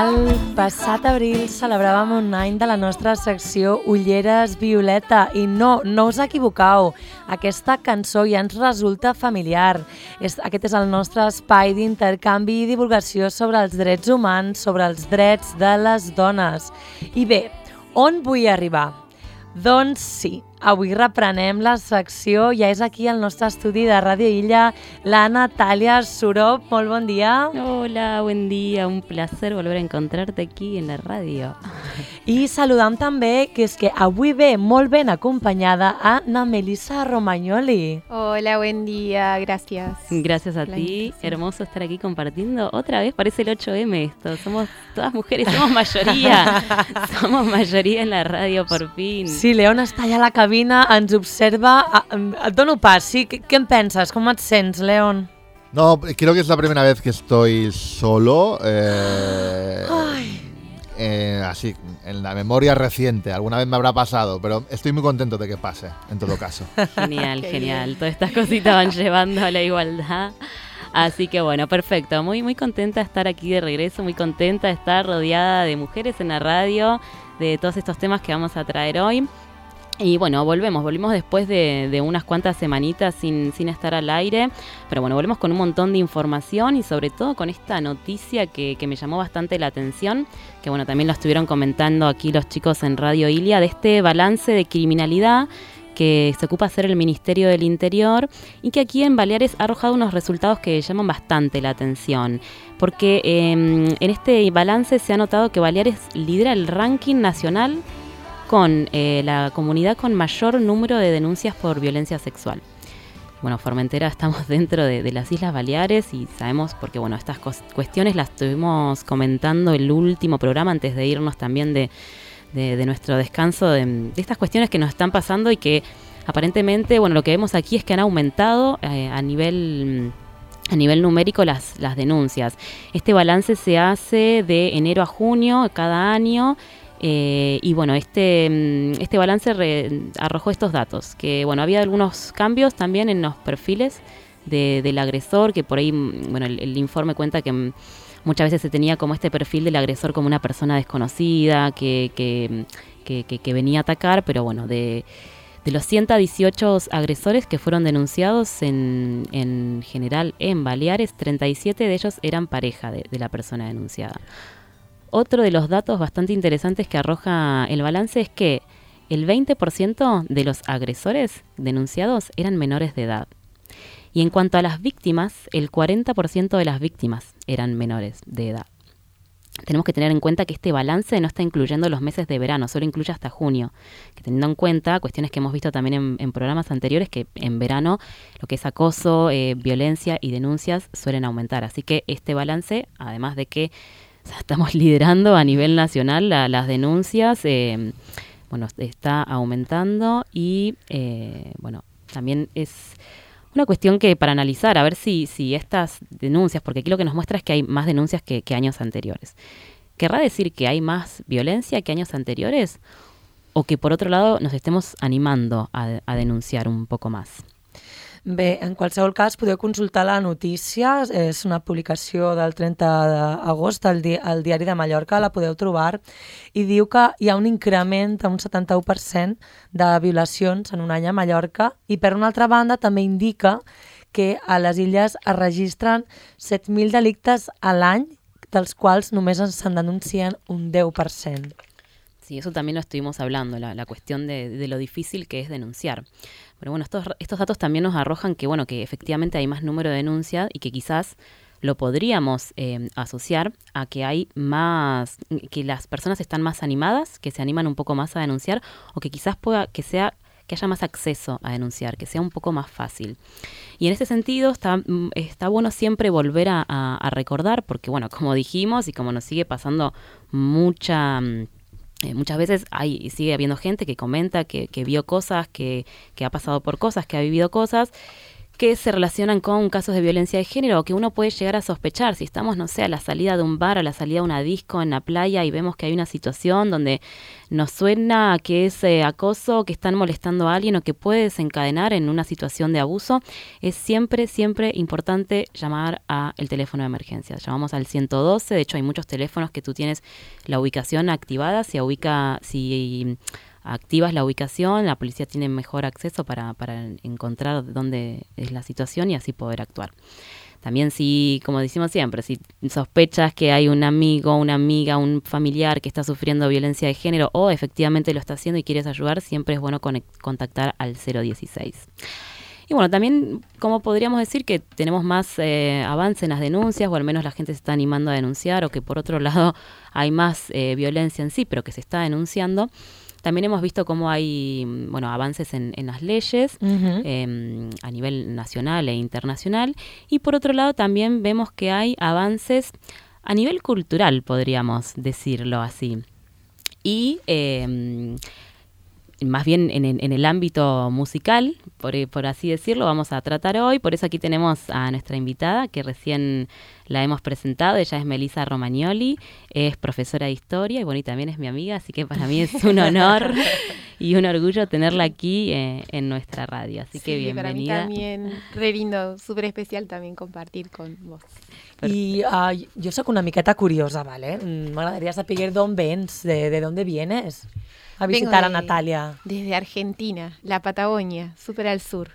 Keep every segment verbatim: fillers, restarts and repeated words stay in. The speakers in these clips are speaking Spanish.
El passat abril celebràvem un any de la nostra secció Ulleres Violeta i no, no us equivoqueu, aquesta cançó ja ens resulta familiar. És, aquest és el nostre espai d'intercanvi i divulgació sobre els drets humans, sobre els drets de les dones. I bé, on vull arribar? Doncs sí, avui reprenem la secció, ja és aquí al nostre estudi de Ràdio Illa, la Natàlia Surop. Molt bon dia. Hola, buen día, un placer volver a encontrarte aquí en la radio. I saludam també, que és que avui ve molt ben acompanyada a na Melissa Romagnoli. Hola, buen día, gracias. Gracias a ti, hermoso estar aquí compartiendo. Otra vez parece el ocho eme esto, somos todas mujeres, somos mayoría, somos mayoría en la radio por fin. Sí, León està allà a la cabina, ens observa. Et dono pas, sí? Què, què en penses? Com et sents, León? No, creo que es la primera vez que estoy solo. Eh, eh, así, en la memoria reciente. Alguna vez me habrá pasado, pero estoy muy contento de que pase, en todo caso. Genial, genial. Todas estas cositas van llevando a la igualdad. Así que bueno, perfecto. Muy, muy contenta de estar aquí de regreso, muy contenta de estar rodeada de mujeres en la radio, de todos estos temas que vamos a traer hoy. Y bueno, volvemos, volvimos después de, de unas cuantas semanitas sin, sin estar al aire, pero bueno, volvemos con un montón de información y sobre todo con esta noticia que, que me llamó bastante la atención, que bueno, también lo estuvieron comentando aquí los chicos en Radio Ilia, de este balance de criminalidad que se ocupa hacer el Ministerio del Interior y que aquí en Baleares ha arrojado unos resultados que llaman bastante la atención, porque eh, en este balance se ha notado que Baleares lidera el ranking nacional con eh, la comunidad con mayor número de denuncias por violencia sexual. Bueno, Formentera estamos dentro de, de las Islas Baleares y sabemos, porque bueno, estas cuestiones las estuvimos comentando el último programa antes de irnos también de De, de nuestro descanso, de, de estas cuestiones que nos están pasando y que aparentemente, bueno, lo que vemos aquí es que han aumentado eh, a nivel a nivel numérico las, las denuncias. Este balance se hace de enero a junio cada año eh, y bueno, este, este balance re, arrojó estos datos, que bueno, había algunos cambios también en los perfiles de, del agresor, que por ahí, bueno, el, el informe cuenta que muchas veces se tenía como este perfil del agresor como una persona desconocida que, que, que, que, que venía a atacar, pero bueno, de, de los ciento dieciocho agresores que fueron denunciados en, en general en Baleares, treinta y siete de ellos eran pareja de, de la persona denunciada. Otro de los datos bastante interesantes que arroja el balance es que el veinte por ciento de los agresores denunciados eran menores de edad. Y en cuanto a las víctimas, el cuarenta por ciento de las víctimas eran menores de edad. Tenemos que tener en cuenta que este balance no está incluyendo los meses de verano, solo incluye hasta junio. Que teniendo en cuenta cuestiones que hemos visto también en, en programas anteriores, que en verano lo que es acoso, eh, violencia y denuncias suelen aumentar. Así que este balance, además de que o sea, estamos liderando a nivel nacional la, las denuncias, eh, bueno, está aumentando y eh, bueno, también es una cuestión que para analizar, a ver si, si estas denuncias, porque aquí lo que nos muestra es que hay más denuncias que, que años anteriores. ¿Querrá decir que hay más violencia que años anteriores? ¿O que por otro lado nos estemos animando a, a denunciar un poco más? Bé, en qualsevol cas podeu consultar la notícia, és una publicació del trenta d'agost al, di al Diari de Mallorca, la podeu trobar, i diu que hi ha un increment d'un setanta-u per cent de violacions en un any a Mallorca i per una altra banda també indica que a les illes es registren set mil delictes a l'any, dels quals només se'n denuncien un deu per cent. Sí, eso también lo estuvimos hablando, la, la cuestión de, de lo difícil que es denunciar. Pero bueno, estos, estos datos también nos arrojan que, bueno, que efectivamente hay más número de denuncias y que quizás lo podríamos eh, asociar a que hay más, que las personas están más animadas, que se animan un poco más a denunciar, o que quizás pueda que sea que haya más acceso a denunciar, que sea un poco más fácil. Y en ese sentido está, está bueno siempre volver a, a, a recordar, porque bueno, como dijimos y como nos sigue pasando mucha... Eh, muchas veces hay, sigue habiendo gente que comenta que, que vio cosas, que, que ha pasado por cosas, que ha vivido cosas, que se relacionan con casos de violencia de género o que uno puede llegar a sospechar. Si estamos, no sé, a la salida de un bar, a la salida de una disco en la playa y vemos que hay una situación donde nos suena que es eh, acoso, que están molestando a alguien o que puede desencadenar en una situación de abuso, es siempre, siempre importante llamar al teléfono de emergencia. Llamamos al ciento doce, de hecho hay muchos teléfonos que tú tienes la ubicación activada, si ubica, si activas la ubicación, la policía tiene mejor acceso para, para encontrar dónde es la situación y así poder actuar. También si, como decimos siempre, si sospechas que hay un amigo, una amiga, un familiar que está sufriendo violencia de género o efectivamente lo está haciendo y quieres ayudar, siempre es bueno conect- contactar al cero dieciséis. Y bueno, también, como podríamos decir que tenemos más eh, avance en las denuncias, o al menos la gente se está animando a denunciar, o que por otro lado hay más eh, violencia en sí, pero que se está denunciando. También hemos visto cómo hay bueno avances en, en las leyes uh-huh. eh, a nivel nacional e internacional. Y por otro lado también vemos que hay avances a nivel cultural, podríamos decirlo así. Y eh, más bien en, en el ámbito musical, por, por así decirlo, vamos a tratar hoy. Por eso aquí tenemos a nuestra invitada, que recién la hemos presentado. Ella es Melissa Romagnoli, es profesora de historia y bueno, y también es mi amiga, así que para mí es un honor y un orgullo tenerla aquí eh, en nuestra radio. Así sí, que bienvenida. Para mí también, re lindo, súper especial también compartir con vos. I uh, jo sóc una miqueta curiosa, ¿vale? M'agradaria saber d'on vens, de, de dónde vienes a visitar de, a Natalia. Desde Argentina, la Patagonia, súper al sur.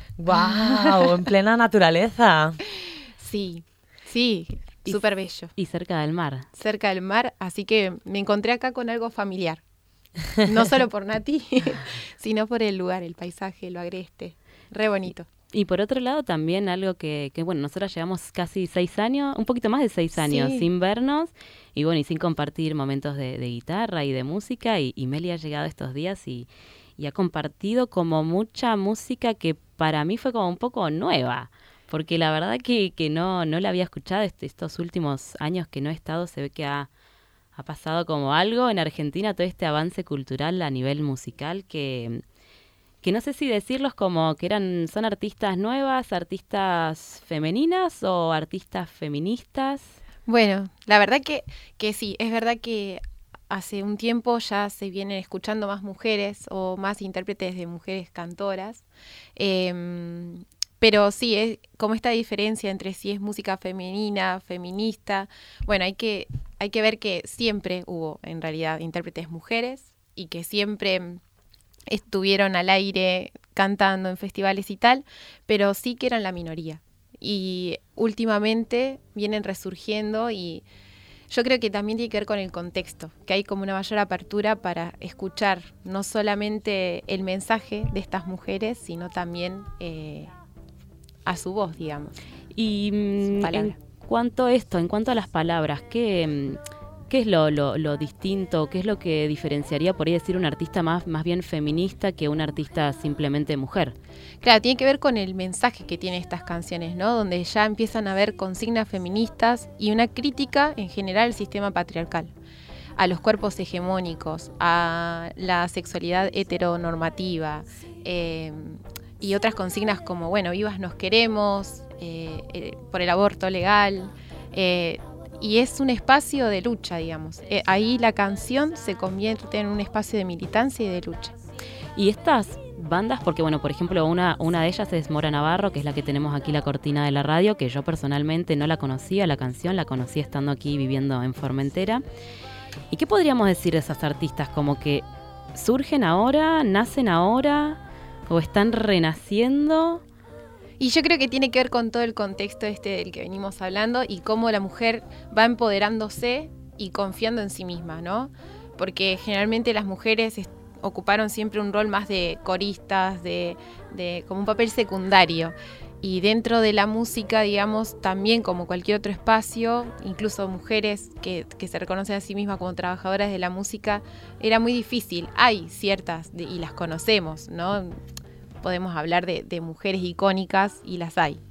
¡Guau! En plena naturaleza. Sí, sí, súper bello. Y cerca del mar. Cerca del mar, así que me encontré acá con algo familiar. No solo por Nati, sino por el lugar, el paisaje, lo agreste. Re bonito. Y por otro lado también algo que, que, bueno, nosotros llevamos casi seis años, un poquito más de seis años sí. sin vernos y bueno, y sin compartir momentos de, de guitarra y de música y, y Meli ha llegado estos días y, y ha compartido como mucha música que para mí fue como un poco nueva, porque la verdad que, que no, no la había escuchado este, estos últimos años que no he estado, se ve que ha, ha pasado como algo en Argentina, todo este avance cultural a nivel musical que... que no sé si decirlos como que eran son artistas nuevas, artistas femeninas o artistas feministas. Bueno, la verdad que, que sí, es verdad que hace un tiempo ya se vienen escuchando más mujeres o más intérpretes de mujeres cantoras, eh, pero sí, es como esta diferencia entre si es música femenina, feminista. Bueno, hay que, hay que ver que siempre hubo en realidad intérpretes mujeres y que siempre... estuvieron al aire cantando en festivales y tal, pero sí que eran la minoría. Y últimamente vienen resurgiendo y yo creo que también tiene que ver con el contexto, que hay como una mayor apertura para escuchar no solamente el mensaje de estas mujeres, sino también eh, a su voz, digamos. Y en cuanto a esto, en cuanto a las palabras, ¿qué... ¿Qué es lo, lo, lo distinto? ¿Qué es lo que diferenciaría, por ahí decir, un artista más, más bien feminista que un artista simplemente mujer? Claro, tiene que ver con el mensaje que tienen estas canciones, ¿no? Donde ya empiezan a haber consignas feministas y una crítica en general al sistema patriarcal, a los cuerpos hegemónicos, a la sexualidad heteronormativa eh, y otras consignas como, bueno, vivas nos queremos, eh, eh, por el aborto legal, eh, y es un espacio de lucha, digamos. Eh, ahí la canción se convierte en un espacio de militancia y de lucha. Y estas bandas, porque bueno, por ejemplo, una, una de ellas es Mora Navarro, que es la que tenemos aquí la cortina de la radio, que yo personalmente no la conocía, la canción, la conocí estando aquí viviendo en Formentera. ¿Y qué podríamos decir de esas artistas? Como que surgen ahora, nacen ahora, o están renaciendo... Y yo creo que tiene que ver con todo el contexto este del que venimos hablando y cómo la mujer va empoderándose y confiando en sí misma, ¿no? Porque generalmente las mujeres est- ocuparon siempre un rol más de coristas, de, de como un papel secundario. Y dentro de la música, digamos, también como cualquier otro espacio, incluso mujeres que, que se reconocen a sí mismas como trabajadoras de la música, era muy difícil. Hay ciertas, de, y las conocemos, ¿no? Podemos hablar de, de mujeres icónicas y las hay,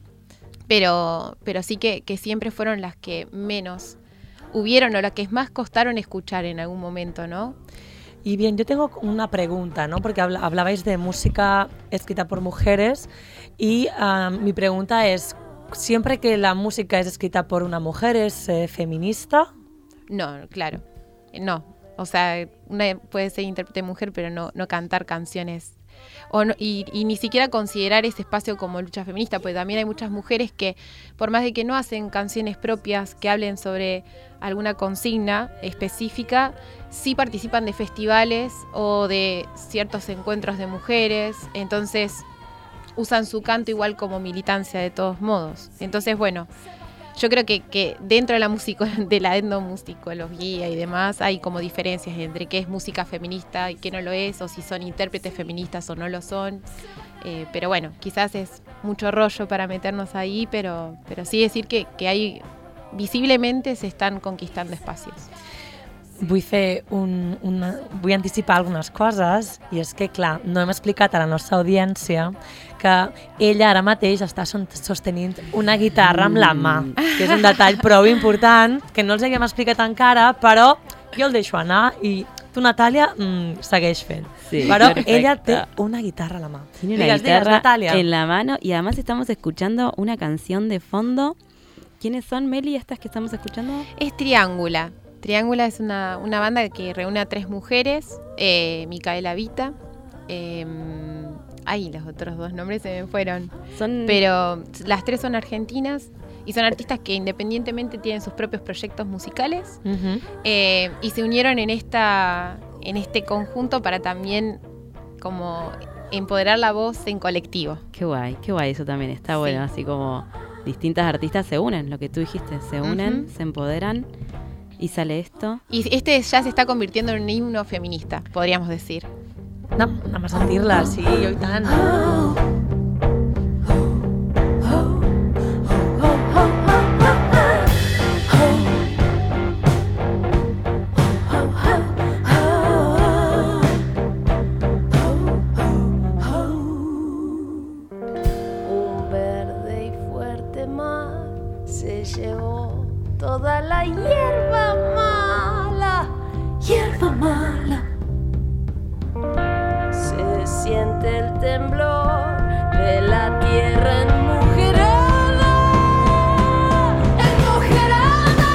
pero, pero sí que, que siempre fueron las que menos hubieron o las que más costaron escuchar en algún momento, ¿no? Y bien, yo tengo una pregunta, ¿no? Porque habla, hablabais de música escrita por mujeres y uh, mi pregunta es, ¿siempre que la música es escrita por una mujer es eh, feminista? No, claro, no. O sea, una puede ser intérprete mujer, pero no, no cantar canciones. O no, y, y ni siquiera considerar ese espacio como lucha feminista, porque también hay muchas mujeres que, por más de que no hacen canciones propias que hablen sobre alguna consigna específica, sí participan de festivales o de ciertos encuentros de mujeres, entonces usan su canto igual como militancia de todos modos. Entonces, bueno, yo creo que, que dentro de la musico, de la etnomusicología y demás hay como diferencias entre qué es música feminista y qué no lo es, o si son intérpretes feministas o no lo son. Eh, pero bueno, quizás es mucho rollo para meternos ahí, pero, pero sí decir que, que hay visiblemente se están conquistando espacios. Vull fer un, una, vull anticipar algunes coses i és que, clar, no hem explicat a la nostra audiència que ella ara mateix està sostenint una guitarra amb la mà, que és un detall prou important, que no els havíem explicat encara, però jo el deixo anar i tu, Natàlia, mmm, segueix fent. Sí, pero perfecto. Ella tiene una guitarra a la mano. Tiene una digas, guitarra digas, Natalia. En la mano y además estamos escuchando una canción de fondo. ¿Quiénes son, Meli, estas que estamos escuchando? Es Triángula. Triángula es una, una banda que reúne a tres mujeres, eh, Micaela Vita, eh, ay, los otros dos nombres se me fueron, Son... pero las tres son argentinas y son artistas que independientemente tienen sus propios proyectos musicales Uh-huh. eh, y se unieron en, esta, en este conjunto para también como empoderar la voz en colectivo. Qué guay, qué guay eso también, está Sí. bueno, así como distintas artistas se unen, lo que tú dijiste, se unen, Ujú. se empoderan y sale esto. Y este ya se está convirtiendo en un himno feminista, podríamos decir. Anem, anem a sentir-la, sí, jo i tant. Un verde y fuerte mar se llevó toda la hierba mala, hierba mala. Se siente el temblor de la tierra enmujerada, enmujerada,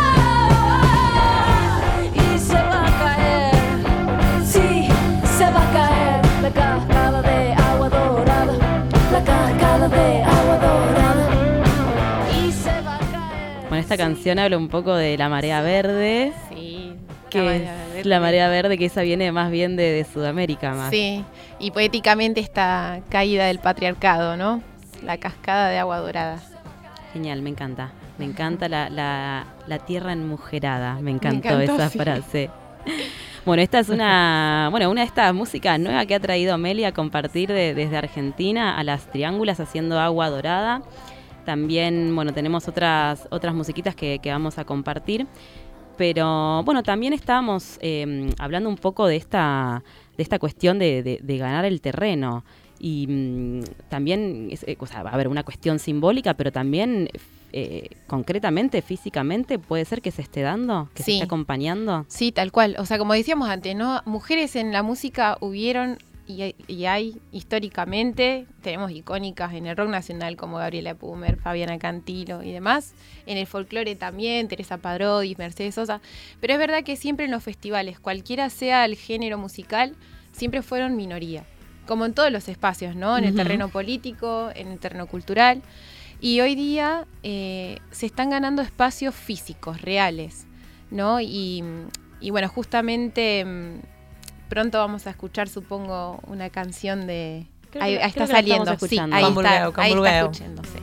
y se va a caer, sí, se va a caer la cascada de agua dorada, la cascada de agua dorada, y se va a caer. Bueno, esta canción habla un poco de la marea verde, Sí, que es la marea verde, que esa viene más bien de, de Sudamérica más. Sí, y poéticamente esta caída del patriarcado, ¿no? La cascada de agua dorada. Genial, me encanta. Me encanta la, la, la tierra enmujerada. Me encantó, encantó, esa sí. frase. Bueno, esta es una, bueno, una de estas músicas nuevas que ha traído Meli a compartir de- desde Argentina a las Triángulas haciendo agua dorada. También, bueno, tenemos otras, otras musiquitas que, que vamos a compartir. Pero, bueno, también estábamos eh, hablando un poco de esta, de esta cuestión de, de- de ganar el terreno. Y mm, también, es, eh, o sea, va a haber una cuestión simbólica, pero también eh, concretamente, físicamente, puede ser que se esté dando, que se Sí. esté acompañando. Sí, tal cual. O sea, como decíamos antes, ¿no? Mujeres en la música hubieron y hay, y hay históricamente, tenemos icónicas en el rock nacional como Gabriela Pumer, Fabiana Cantilo y demás. En el folclore también, Teresa Parodi, Mercedes Sosa. Pero es verdad que siempre en los festivales, cualquiera sea el género musical, siempre fueron minoría. Como en todos los espacios, ¿no? En el Ujú. terreno político, en el terreno cultural. Y hoy día eh, se están ganando espacios físicos, reales, ¿no? Y, y bueno, justamente mm, pronto vamos a escuchar, supongo, una canción de... Creo ahí, que- ahí creo está que la saliendo, estamos sí, escuchando. ahí Con está, Burgueo, con ahí está Burgueo. escuchándose.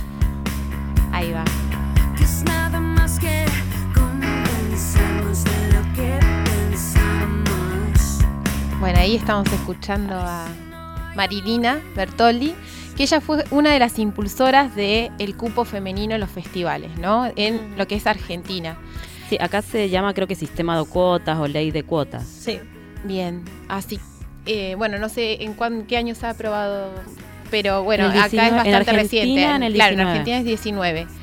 Ahí va. Que es nada más que convencernos de lo que pensamos. Bueno, ahí estamos escuchando a Marilina Bertoldi, que ella fue una de las impulsoras del cupo femenino en los festivales, ¿no? En lo que es Argentina. Sí, acá se llama, creo que sistema de cuotas o ley de cuotas. Sí. Bien, así, eh, bueno, no sé en cuán, qué año se ha aprobado, pero bueno, En el acá es diecinueve, en bastante Argentina, reciente. en el claro, en diecinueve. Argentina es diecinueve.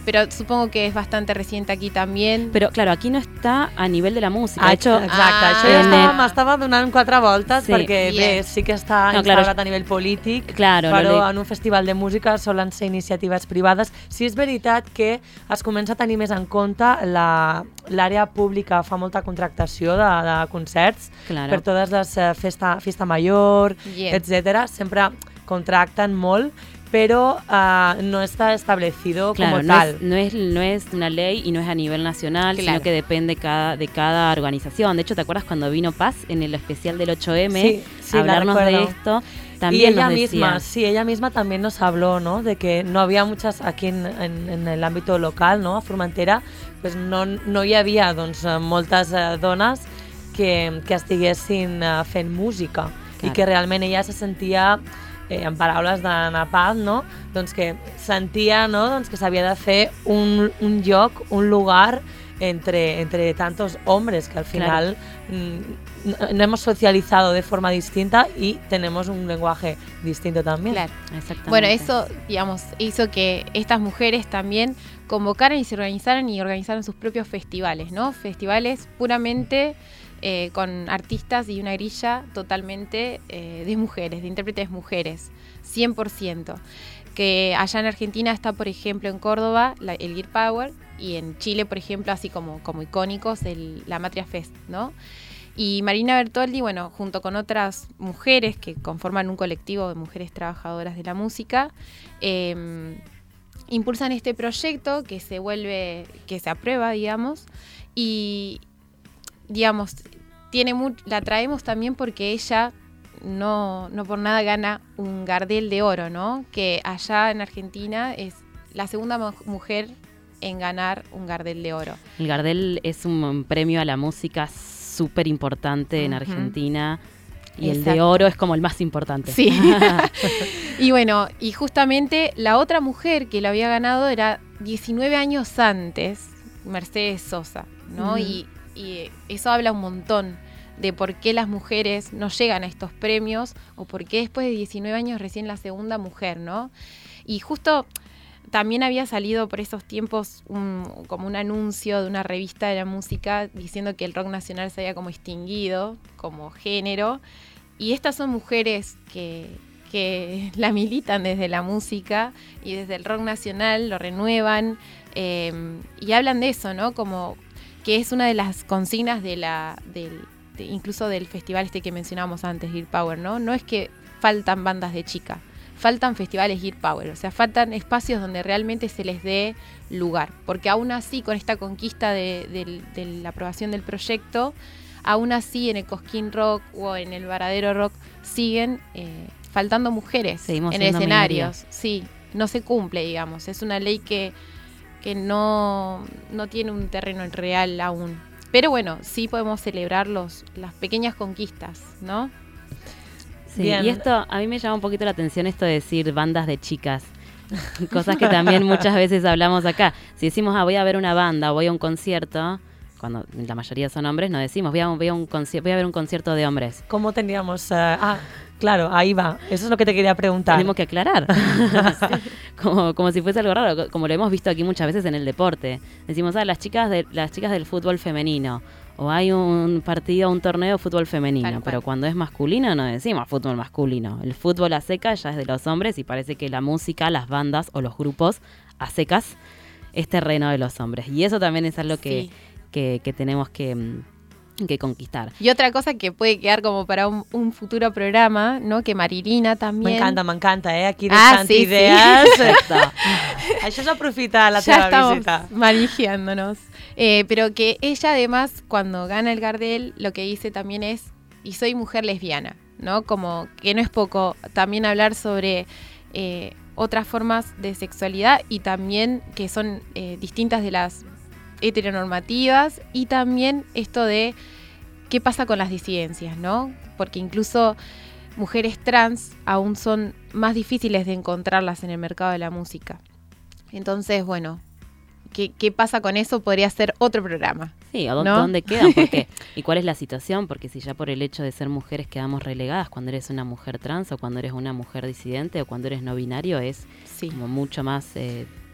pero supongo que es bastante reciente aquí también. Però, claro, aquí no està a nivell de la música. Ah, De hecho, exacte, Ah, això ja en estava, el- m'estava donant quatre voltes Sí. perquè bé, Bien. sí que està No, claro, instaurat a nivell polític, Claro, però lo le- en un festival de música solen ser iniciatives privades. Sí és veritat que es comença a tenir més en compte la- l'àrea pública, fa molta contractació de, de concerts Claro. per totes les eh, festa, festa major, Bien. etcètera. Sempre contracten molt, però eh, no està establecido Claro, como no tal. es, no, es, no es una ley y no es a nivel nacional, Claro. sino que depende cada, de cada organización. De hecho, ¿te acuerdas cuando vino Paz en el especial del ocho eme Sí, sí, a la hablarnos de recuerdo. esto? Y También ella nos decía, misma, sí, ella misma también nos habló, ¿no? De que no había muchas, aquí en, en, en el ámbito local, ¿no? A Formentera, pues no, no hi havia, doncs, eh, moltes eh, dones que, que estiguessin eh, fent música Claro. i que realment ella se sentia, eh, en paraules d'Anna Paz, no? Doncs que sentia, no? Doncs que s'havia de fer un, un lloc, un lugar entre, entre tantos hombres que al final mm, no- no hemos socializado de forma distinta y tenemos un lenguaje distinto también. Claro. exactamente. Bueno, eso, digamos, hizo que estas mujeres también convocaran y se organizaran y organizaran sus propios festivales, ¿no? Festivales puramente eh, con artistas y una grilla totalmente eh, de mujeres, de intérpretes mujeres, cien por ciento. Que allá en Argentina está, por ejemplo, en Córdoba, la- el Gear Power, y en Chile, por ejemplo, así como, como icónicos, el, la Matria Fest, ¿no? Y Marina Bertoldi, bueno, junto con otras mujeres que conforman un colectivo de mujeres trabajadoras de la música, eh, impulsan este proyecto que se vuelve, que se aprueba, digamos, y, digamos, tiene mu- la traemos también porque ella no, no por nada gana un Gardel de oro, ¿no? Que allá en Argentina es la segunda mu- mujer en ganar un Gardel de oro. El Gardel es un premio a la música súper importante en Ujú. Argentina y el de Exacto. oro es como el más importante. Sí. Y bueno, y justamente la otra mujer que lo había ganado era diecinueve años antes, Mercedes Sosa, ¿no? Ujú. y, y eso habla un montón de por qué las mujeres no llegan a estos premios o por qué después de diecinueve años recién la segunda mujer, ¿no? Y justo también había salido por esos tiempos un- como un anuncio de una revista de la música diciendo que el rock nacional se había como extinguido como género. Y estas son mujeres que, que la militan desde la música y desde el rock nacional, lo renuevan eh, y hablan de eso, ¿no? Como que es una de las consignas de la, del, de- incluso del festival este que mencionábamos antes, Gear Power, ¿no? No es que faltan bandas de chica, faltan festivales Gear Power, o sea, faltan espacios donde realmente se les dé lugar, porque aún así con esta conquista de, del- de la aprobación del proyecto, aún así en el Cosquín Rock o en el Varadero Rock siguen eh, faltando mujeres Seguimos en siendo escenarios. Sí, no se cumple, digamos. Es una ley que, que no, no tiene un terreno real aún. Pero bueno, sí podemos celebrar los, las pequeñas conquistas, ¿no? Sí, Bien. y esto a mí me llama un poquito la atención esto de decir bandas de chicas. Cosas que también muchas veces hablamos acá. Si decimos, ah, voy a ver una banda o voy a un concierto, cuando la mayoría son hombres, no decimos, voy a, voy a, un conci- voy a ver un concierto de hombres. ¿Cómo tendríamos...? eh, ah, claro, ahí va. Eso es lo que te quería preguntar. Tenemos que aclarar. como, como si fuese algo raro, como lo hemos visto aquí muchas veces en el deporte. Decimos, ah, las chicas, de, las chicas del fútbol femenino. O hay un partido, un torneo de fútbol femenino. Tal cual. Pero cuando es masculino no decimos fútbol masculino. El fútbol a secas ya es de los hombres y parece que la música, las bandas o los grupos a secas es terreno de los hombres. Y eso también es algo que, Sí. que, que tenemos que, mm, que conquistar. Y otra cosa que puede quedar como para un, un futuro programa, ¿no? Que Marilina también... Me encanta, me encanta, eh? Aquí Ah, deixant sí, sí. idees. Exacto. Això és aprofitar la ya teva estamos visita. manejándonos. Eh, pero que ella además, cuando gana el Gardel, lo que dice también es, y soy mujer lesbiana, ¿no? Como que no es poco también hablar sobre eh, otras formas de sexualidad y también que son eh, distintas de las heteronormativas y también esto de qué pasa con las disidencias, ¿no? Porque incluso mujeres trans aún son más difíciles de encontrarlas en el mercado de la música. Entonces, bueno, ¿qué, qué pasa con eso? Podría ser otro programa. Sí, ¿o dó- ¿No? dónde quedan? ¿Por qué? ¿Y cuál es la situación? Porque si ya por el hecho de ser mujeres quedamos relegadas cuando eres una mujer trans o cuando eres una mujer disidente o cuando eres no binario es Sí. como mucho más eh,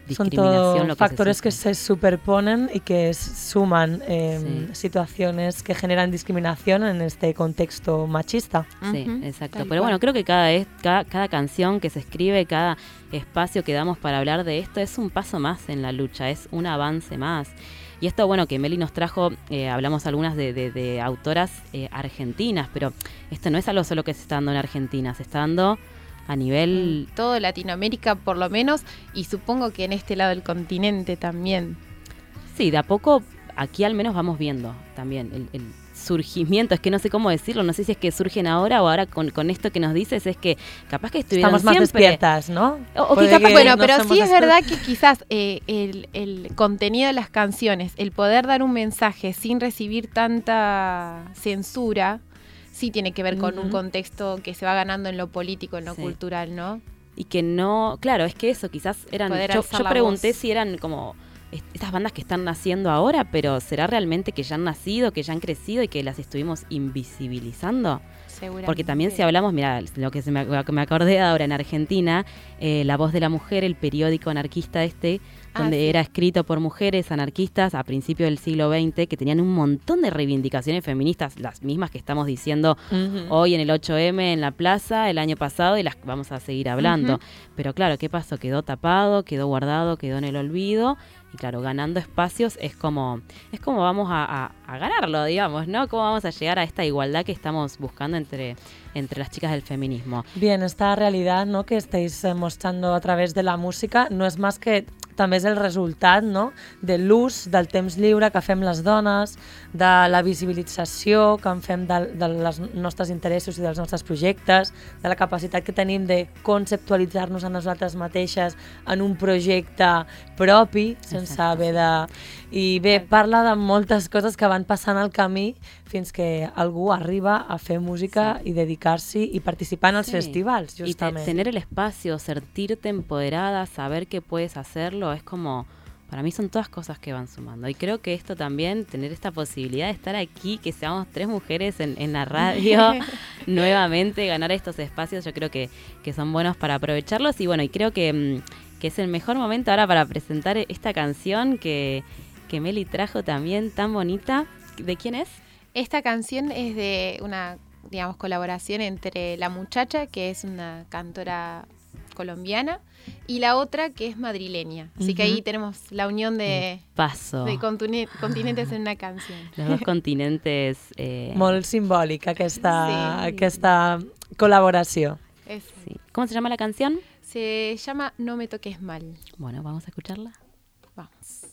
Son discriminación todo lo que factores se que sufre. se superponen y que s- suman eh, Sí. situaciones que generan discriminación en este contexto machista. Sí, Ujú, exacto. tal Pero bueno, cual. creo que cada, es- cada, cada canción que se escribe, cada espacio que damos para hablar de esto es un paso más en la lucha, es un avance más. Y esto, bueno, que Meli nos trajo, eh, hablamos algunas de, de- de autoras eh, argentinas, pero esto no es algo solo que se está dando en Argentina, se está dando a nivel... Todo Latinoamérica por lo menos, y supongo que en este lado del continente también. Sí, de a poco, aquí al menos vamos viendo también el, el surgimiento, es que no sé cómo decirlo, no sé si es que surgen ahora o ahora con, con esto que nos dices, es que capaz que estuvieron Estamos más siempre... despiertas, ¿no? O- o que Puede capaz- que Bueno, no pero somos sí es exper- verdad que quizás eh, el, el contenido de las canciones, el poder dar un mensaje sin recibir tanta censura, sí tiene que ver con un Ujú. contexto que se va ganando en lo político, en lo Sí. cultural, ¿no? Y que no, claro, es que eso, quizás eran, Poder yo, alzar yo la pregunté voz. si eran como est- estas bandas que están naciendo ahora, pero ¿será realmente que ya han nacido, que ya han crecido y que las estuvimos invisibilizando? Seguramente. Porque también si hablamos, mira, lo que se me, lo que me acordé ahora en Argentina, eh, La Voz de la Mujer, el periódico anarquista este, Ah, donde sí. era escrito por mujeres anarquistas a principios del siglo veinte, que tenían un montón de reivindicaciones feministas, las mismas que estamos diciendo Ujú. hoy en el ocho eme en la plaza, el año pasado, y las vamos a seguir hablando. Ujú. Pero claro, ¿qué pasó? Quedó tapado, quedó guardado, quedó en el olvido. Y claro, ganando espacios es como es como vamos a, a- a ganarlo, digamos, ¿no? ¿Cómo vamos a llegar a esta igualdad que estamos buscando entre, entre las chicas del feminismo? Bien, esta realidad, no?, que estáis eh, mostrando a través de la música no és més que també és el resultat, no?, de l'ús del temps lliure que fem les dones, de la visibilització que en fem de, de els nostres interessos i dels nostres projectes, de la capacitat que tenim de conceptualitzar-nos a nosaltres mateixes en un projecte propi, sense Exacte. haver de... I bé, parla de moltes coses que van passant al camí fins que algú arriba a fer música i dedicar-s'hi i participar en els Sí. festivals, Y te- justament. tener el espacio, sentirte empoderada, saber que puedes hacerlo, es como, para mí son todas cosas que van sumando. Y creo que esto también, tener esta posibilidad de estar aquí, que seamos tres mujeres en, en la radio, nuevamente ganar estos espacios, yo creo que, que son buenos para aprovecharlos. Y bueno, y creo que, mm, que es el mejor momento ahora para presentar esta canción que, que Meli trajo también, tan bonita. ¿De quién es? Esta canción es de una, digamos, colaboración entre La Muchacha, que es una cantora colombiana, y la otra que es madrileña. Así que Ujú. ahí tenemos la unión de, Paso. de continu- continentes en una canción. Los dos continentes. eh, Molt simbòlic aquesta, Sí. aquesta col·laboració. Es- sí. ¿Cómo se llama la canción? Se llama No me toques mal. Bueno, vamos a escucharla. Vamos.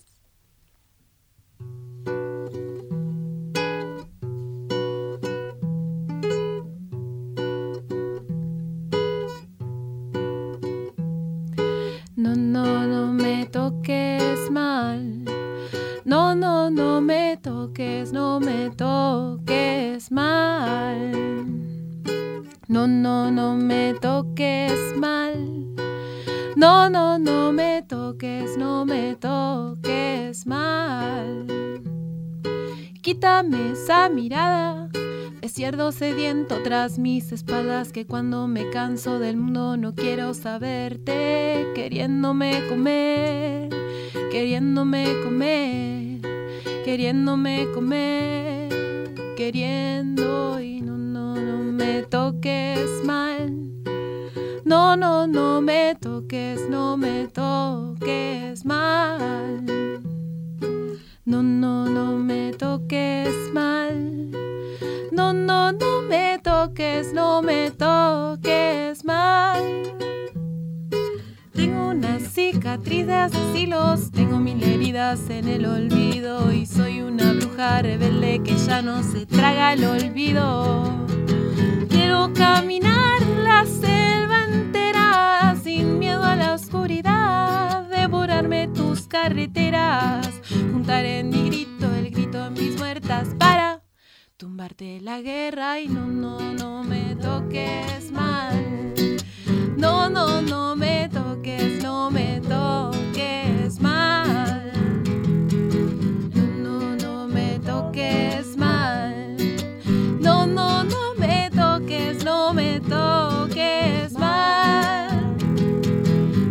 No, no, no me toques mal. No, no, no me toques, no me toques mal. No, no, no me toques mal. No, no, no me toques, no me toques mal. Quítame esa mirada de cerdo sediento tras mis espaldas, que cuando me canso del mundo no quiero saberte, queriéndome comer, queriéndome comer, queriéndome comer, queriendo, y no, no, no me toques mal. No, no, no me toques, no me toques mal. No, no, no me toques mal. No, no, no me toques, no me toques mal. Tengo una cicatriz de hace siglos, tengo mil heridas en el olvido y soy una bruja rebelde que ya no se traga el olvido. Quiero caminar la selva entera sin miedo a la oscuridad, devorarme tus carreteras, juntar en mi grito el grito de mis muertas para tumbarte la guerra y no, no, no me toques mal. No, no, no me toques, no me toques mal. No, no, no me toques mal. No, no, no me toques, no me toques mal. Deja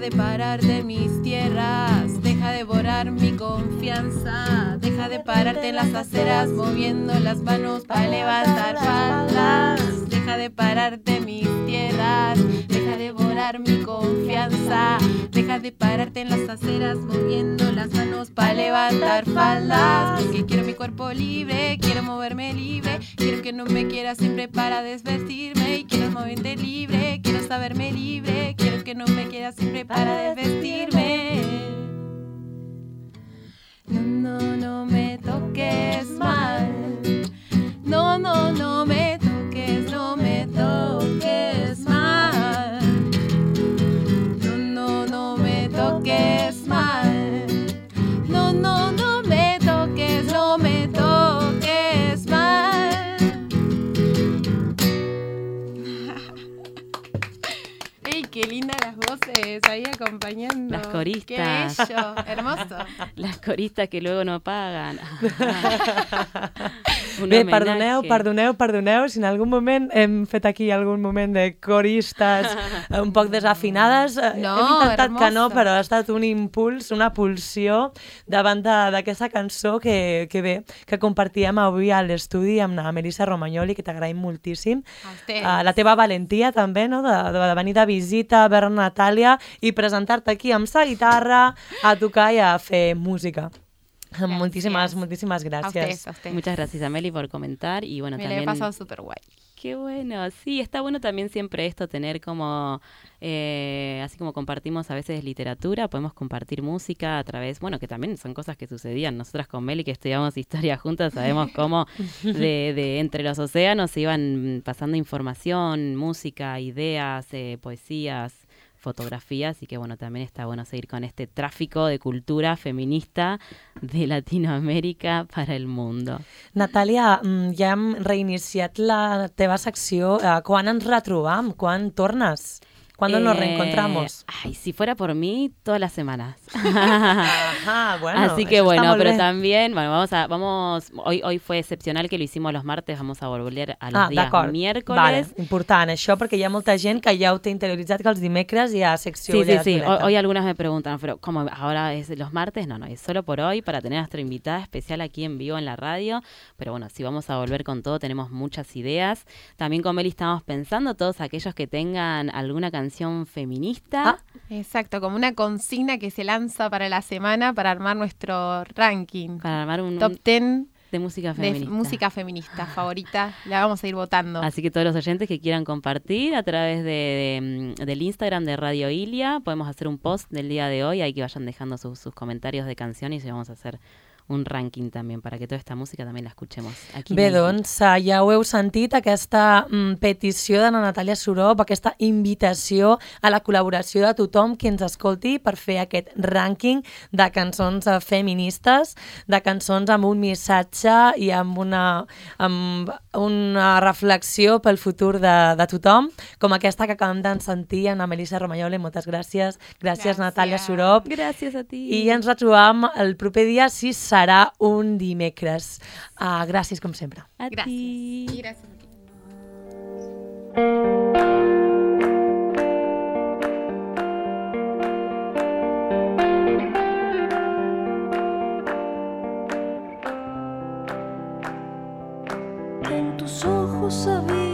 de pararte en mis tierras, deja de devorar mi confianza, deja de pararte en las aceras moviendo las manos para levantar faldas, deja de pararte en mis tierras, deja de devorar mi confianza, deja de pararte en las aceras moviendo las manos para levantar faldas, porque quiero mi cuerpo libre, quiero moverme libre, quiero que no me quieras siempre para desvestirme y quiero moverte libre, quiero saberme libre, quiero que no me quieras siempre para desvestirme. No, no, no me toques mal, no, no, no me toques, no me toques mal, no, no, no me toques mal, no, no, no me toques, no me toques mal. ¡Ey, qué lindas las voces ahí acompañando! Las coristas. ¡Qué bello! Hermoso. Las coristas que luego no pagan. Un Bé, homenaje. perdoneu, perdoneu, perdoneu, si en algun moment hem fet aquí algun moment de coristes eh, un poc desafinades. eh, No, hem intentat que no, hermoso. però ha estat un impuls, una pulsió davant de- d'aquesta cançó que, que bé, que compartíem avui a l'estudi amb la Melissa Romagnoli, que t'agraïm moltíssim. A ustedes. Uh, la teva valentia també, no?, de, de, de venir de visita, a veure Natàlia i presentar-te aquí amb sa guitarra a tocar i a fer música. Moltíssimes, moltíssimes A gràcies. ustedes, a ustedes. Muchas gracias a Meli por comentar y bueno, Me la también... he pasado súper guay. Qué bueno, sí, está bueno también siempre esto, tener como, eh, así como compartimos a veces literatura, podemos compartir música a través, bueno, que también son cosas que sucedían. Nosotras con Meli, que estudiamos historia juntas, sabemos cómo de, de entre los océanos se iban pasando información, música, ideas, eh, poesías, fotografías, y que bueno, también está bueno seguir con este tráfico de cultura feminista de Latinoamérica para el mundo. Natàlia, mm, ja hem reiniciat la teva secció. Eh, Quan ens retrobam? Quan tornes? ¿Cuándo nos Eh, reencontramos? Ay, si fuera por mí, todas las semanas. Ajá, bueno, Así que eso está bueno, molt pero bé. también, bueno, vamos a, vamos, hoy, hoy fue excepcional que lo hicimos los martes, vamos a volver a los Ah, días d'acord. miércoles. Vale, important això, perquè hi ha molta gent que ja ho té interioritzat que els dimecres hi ha secció Sí, sí, Ulleres sí. Hoy, Violeta. hoy algunas me preguntan, pero ¿cómo ahora es los martes? No, no, es solo por hoy para tener a nuestra invitada especial aquí en vivo en la radio. Pero bueno, si vamos a volver con todo, tenemos muchas ideas. También con Meli estamos pensando, todos aquellos que tengan alguna canción feminista. Ah, Exacto, como una consigna que se lanza para la semana para armar nuestro ranking. Para armar un, Top un- diez de música de feminista. música feminista favorita. La vamos a ir votando. Así que todos los oyentes que quieran compartir a través de, de, mm, del Instagram de Radio Ilia, podemos hacer un post del día de hoy, ahí que vayan dejando sus, sus comentarios de canciones y vamos a hacer un ranking también para que toda esta música también la escuchemos aquí. en Bé, México. doncs, eh, ja ho heu sentit, aquesta mm, petició de la Natàlia Surop, aquesta invitació a la col·laboració de tothom qui ens escolti per fer aquest rànquing de cançons eh, feministes, de cançons amb un missatge i amb una, amb una reflexió pel futur de, de tothom, com aquesta que acabem de sentir en la Melissa Romagnoli. Moltes gràcies. Gràcies, Gràcies. Natàlia Surop. Gracias a ti. I ens retrobam el proper dia, si serà un dimecres. Uh, gràcies, com sempre. a Gracias. ti. Y gracias a ti. En tus ojos había